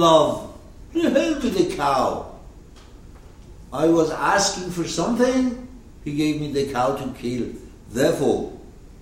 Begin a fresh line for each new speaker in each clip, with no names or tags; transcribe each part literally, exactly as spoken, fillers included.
love. The hell with the cow. I was asking for something, he gave me the cow to kill. Therefore,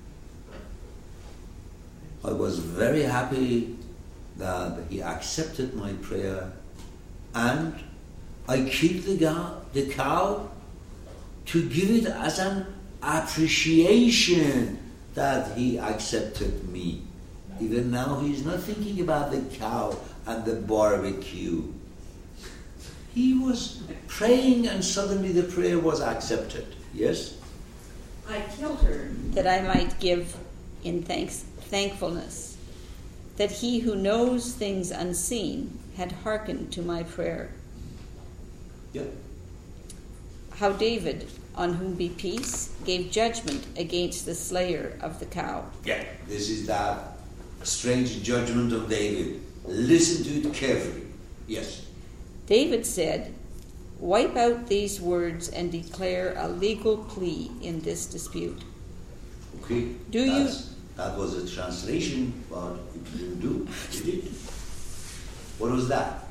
I was very happy that he accepted my prayer, and I killed the cow, the cow to give it as an appreciation that he accepted me. Even now he is not thinking about the cow and the barbecue. He was praying and suddenly the prayer was accepted. Yes?
I killed her that I might give in thanks, thankfulness, that he who knows things unseen had hearkened to my prayer.
Yeah.
How David, on whom be peace, gave judgment against the slayer of the cow.
Yeah. This is that strange judgment of David. Listen to it carefully. Yes.
David said, wipe out these words and declare a legal plea in this dispute.
Okay.
Do
That's,
you...
That was a translation, but it didn't do, did it? What was that?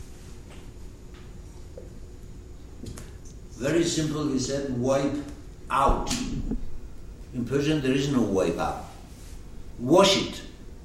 Very simple, he said, wipe out. In Persian, there is no wipe out. Wash it.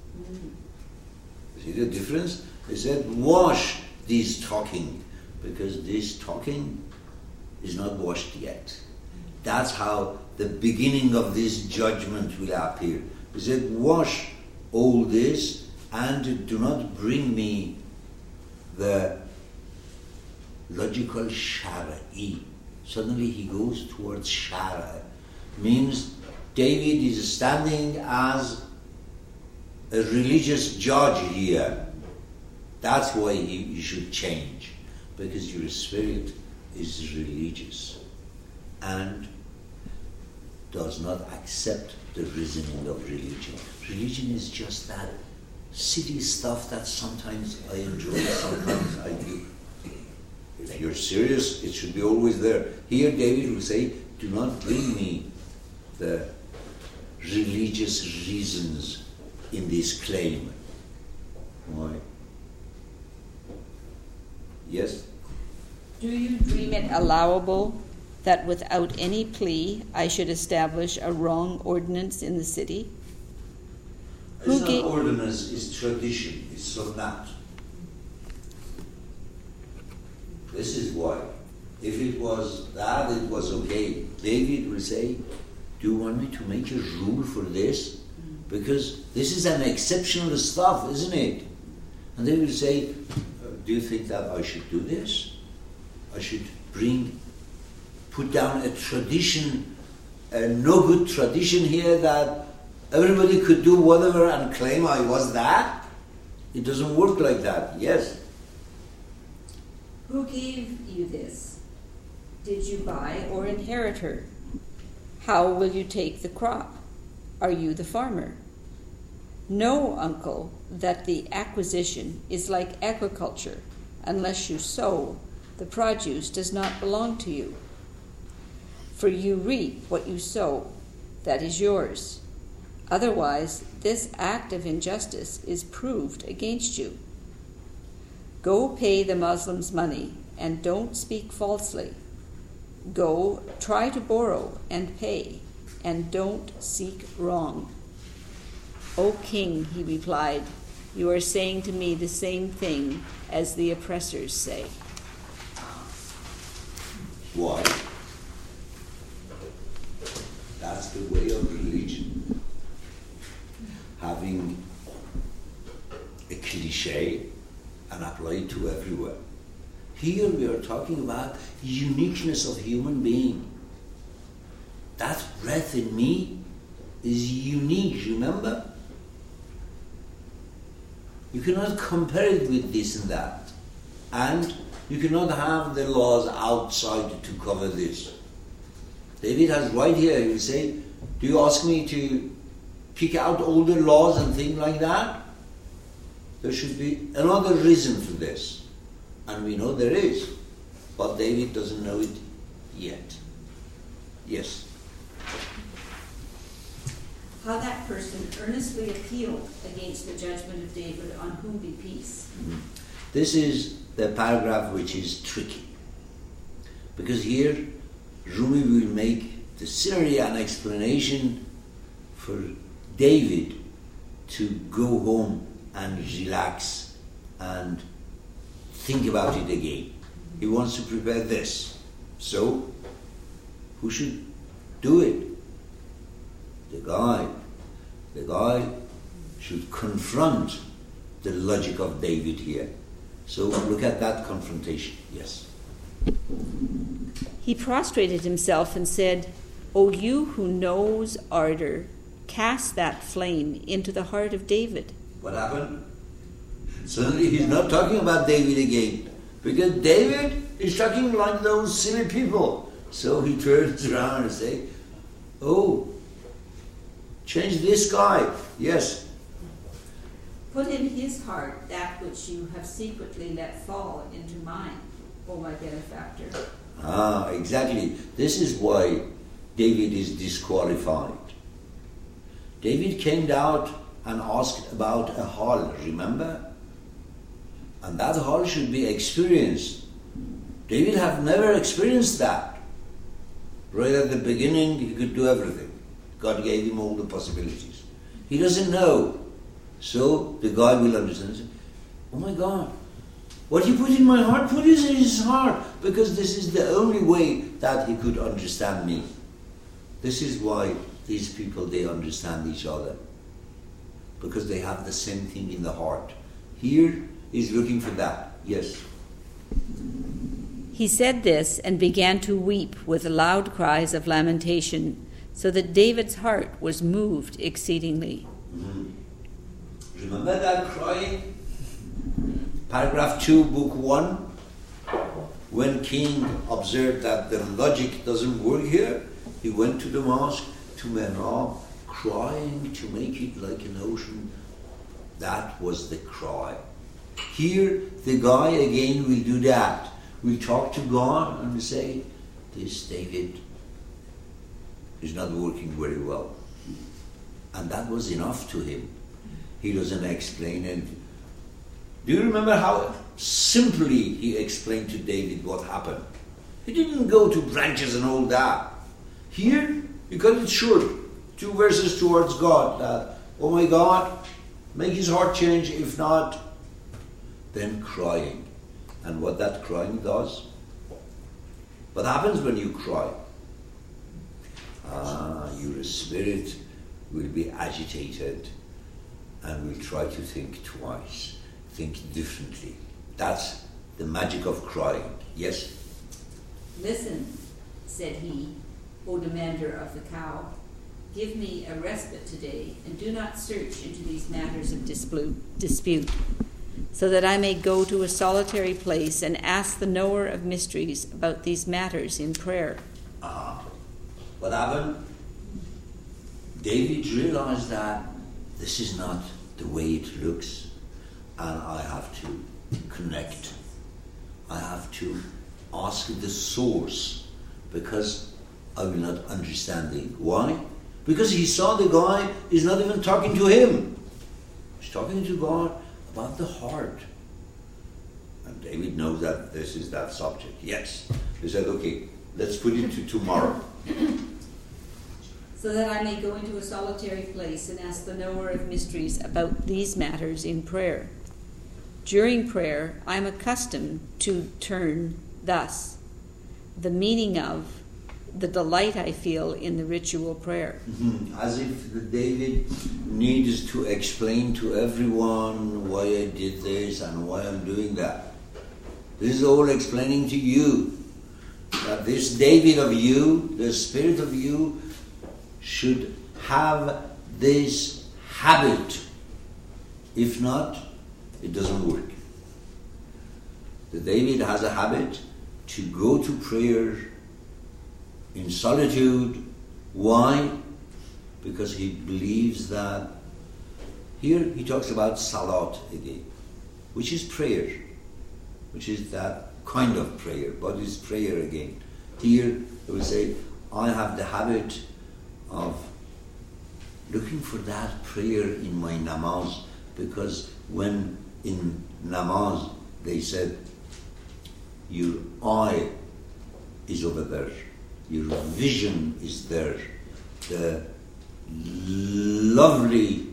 See the difference? He said, wash this talking, because this talking is not washed yet. That's how the beginning of this judgment will appear. He said, wash all this and do not bring me the logical shara'i. Suddenly he goes towards shara. Means David is standing as a religious judge here. That's why he, you should change. Because your spirit is religious and does not accept the reasoning of religion. Religion is just that silly stuff that sometimes I enjoy, sometimes I do. If you're serious, it should be always there. Here David will say, do not bring me the religious reasons in this claim. Why? Yes?
Do you dream it allowable that without any plea I should establish a wrong ordinance in the city?
It's not ga- ordinance, it's tradition, it's sunnat. This is why. If it was that, it was okay. David will say, do you want me to make a rule for this? Because this is an exceptional stuff, isn't it? And they will say, do you think that I should do this? I should bring, put down a tradition, a no good tradition here that everybody could do whatever and claim I was that? It doesn't work like that, yes.
Who gave you this? Did you buy or inherit her? How will you take the crop? Are you the farmer? Know, uncle, that the acquisition is like agriculture. Unless you sow, the produce does not belong to you. For you reap what you sow, that is yours. Otherwise, this act of injustice is proved against you. Go pay the Muslims money and don't speak falsely. Go try to borrow and pay and don't seek wrong. O king, he replied, you are saying to me the same thing as the oppressors say.
Why? That's the way of religion. Having a cliche and apply it to everywhere. Here we are talking about uniqueness of human being. That breath in me is unique, remember? You cannot compare it with this and that. And you cannot have the laws outside to cover this. David has right here, he will say, do you ask me to pick out all the laws and things like that? There should be another reason for this. And we know there is. But David doesn't know it yet. Yes?
How that person earnestly appealed against the judgment of David, on whom be peace.
Mm-hmm. This is the paragraph which is tricky. Because here, Rumi will make the scenery and explanation for David to go home and relax and think about it again. He wants to prepare this. So, who should do it? The guy. The guy should confront the logic of David here. So look at that confrontation. Yes.
He prostrated himself and said, O you who knows ardor, cast that flame into the heart of David.
What happened? Suddenly he's not talking about David again, because David is talking like those silly people. So he turns around and says, oh, change this guy. Yes.
Put in his heart that which you have secretly let fall into mine, O my benefactor.
Ah, exactly. This is why David is disqualified. David came out and asked about a hall, remember? And that hall should be experienced. David had never experienced that. Right at the beginning, he could do everything. God gave him all the possibilities. He doesn't know. So the guy will understand. Oh my God, what you put in my heart, put it in his heart, because this is the only way that he could understand me. This is why these people, they understand each other, because they have the same thing in the heart. Here, he's looking for that. Yes.
He said this and began to weep with loud cries of lamentation, so that David's heart was moved exceedingly.
Mm-hmm. Remember that crying? Paragraph two, book one. When King observed that the logic doesn't work here, he went to the mosque, to Mihrab, crying to make it like an ocean. That was the cry. Here, the guy again will do that. Will talk to God and say, this David is not working very well. And that was enough to him. He doesn't explain it. Do you remember how simply he explained to David what happened? He didn't go to branches and all that. Here, he got it short. Two verses towards God. That, oh my God, make his heart change. If not, then crying. And what that crying does? What happens when you cry? Ah, your spirit will be agitated and will try to think twice, think differently. That's the magic of crying. Yes?
Listen, said he, O demander of the cow. Give me a respite today, and do not search into these matters of dispute, so that I may go to a solitary place and ask the knower of mysteries about these matters in prayer.
Ah, what happened? David realized that this is not the way it looks, and I have to connect. I have to ask the source, because I will not understand it. Why? Because he saw the guy is not even talking to him. He's talking to God about the heart. And David knows that this is that subject. Yes. He said, okay, let's put it to tomorrow.
So that I may go into a solitary place and ask the knower of mysteries about these matters in prayer. During prayer, I am accustomed to turn thus, the meaning of the delight I feel in the ritual prayer.
Mm-hmm. As if David needs to explain to everyone why I did this and why I'm doing that. This is all explaining to you that this David of you, the spirit of you, should have this habit. If not, it doesn't work. The David has a habit to go to prayer in solitude. Why? Because he believes that, here he talks about salat again, which is prayer, which is that kind of prayer, but it's prayer again. Here he will say, I have the habit of looking for that prayer in my namaz, because when in namaz they said, your eye is over there, your vision is there, the lovely,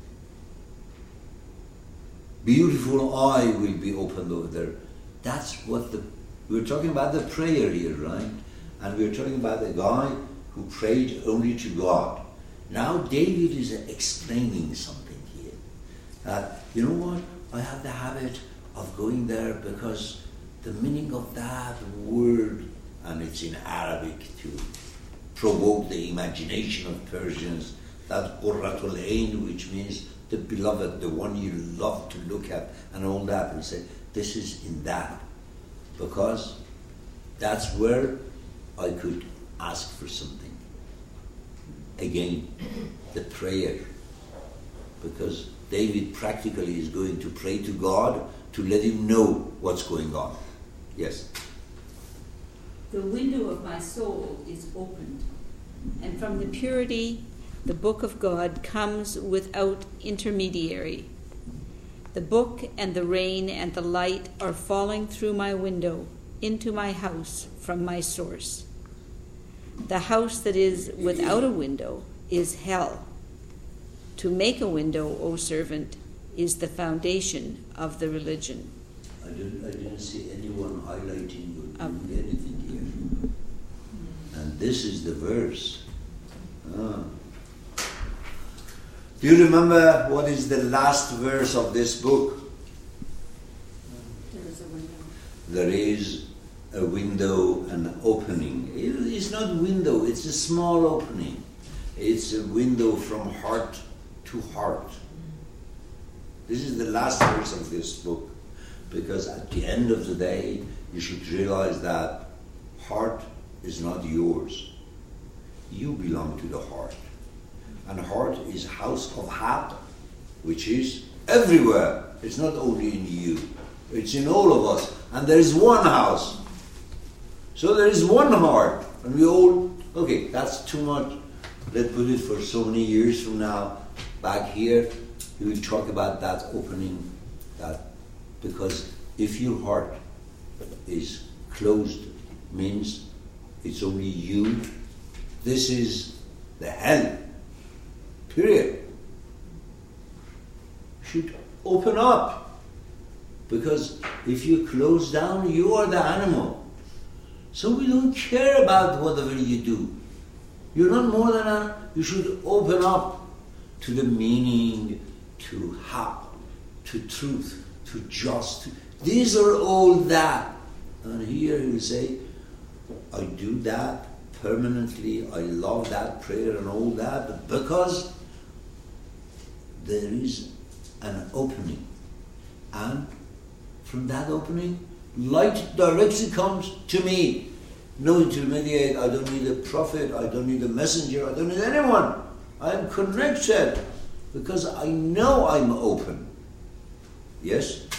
beautiful eye will be opened over there. That's what the, we're talking about the prayer here, right? And we're talking about the guy who prayed only to God. Now David is explaining something here. That, you know what, I have the habit of going there because the meaning of that word, and it's in Arabic to provoke the imagination of Persians, that Qurratul Ain, which means the beloved, the one you love to look at, and all that. We say, this is in that. Because that's where I could ask for something. Again, the prayer. Because David practically is going to pray to God to let him know what's going on. Yes?
The window of my soul is opened, and from the purity, the book of God comes without intermediary. The book and the rain and the light are falling through my window into my house from my source. The house that is without a window is hell. To make a window, O servant, is the foundation of the religion.
I didn't, I didn't see anyone highlighting or
Um,
doing anything here. And this is the verse. Ah. Do you remember what is the last verse of this book?
There is a window.
There is a window, an opening. It- It's not window, it's a small opening. It's a window from heart to heart. This is the last verse of this book, because at the end of the day, you should realize that heart is not yours. You belong to the heart. And heart is house of Hab, which is everywhere. It's not only in you. It's in all of us. And there is one house. So there is one heart. And we all, okay, that's too much. Let's put it for so many years from now. Back here, we will talk about that opening. That because if your heart is closed, means it's only you. This is the hell. Period. Should open up. Because if you close down, you are the animal. So we don't care about whatever you do. You're not more than a, you should open up to the meaning, to how, to truth, to just. These are all that. And here he will say, I do that permanently, I love that prayer and all that, because there is an opening. And from that opening, light directly comes to me. No intermediate, I don't need a prophet, I don't need a messenger, I don't need anyone. I'm connected because I know I'm open. Yes?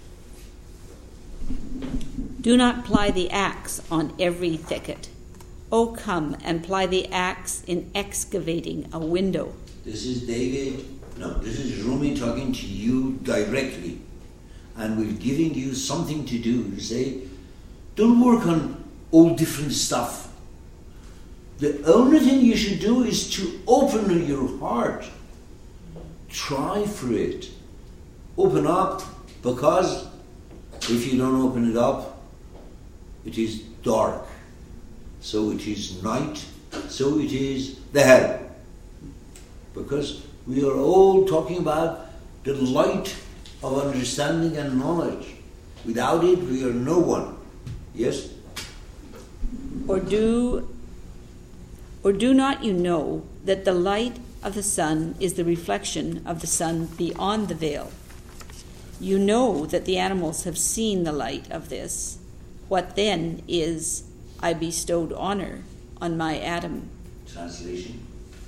Do not ply the axe on every thicket. O come and ply the axe in excavating a window.
This is David, no, this is Rumi talking to you directly. And we're giving you something to do. You say, don't work on all different stuff. The only thing you should do is to open your heart. Try for it. Open up, because if you don't open it up, it is dark. So it is night. So it is the hell. Because we are all talking about the light of understanding and knowledge. Without it, we are no one. Yes?
Or do, or do not you know that the light of the sun is the reflection of the sun beyond the veil? You know that the animals have seen the light of this. What then is, I bestowed honor on my Adam?
Translation?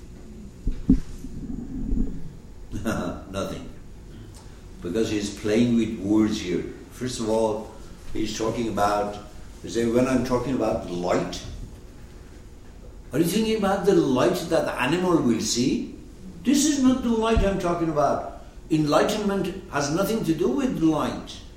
Nothing. Because he's playing with words here. First of all, he's talking about, you say, when I'm talking about light, are you thinking about the light that the animal will see? This is not the light I'm talking about. Enlightenment has nothing to do with light.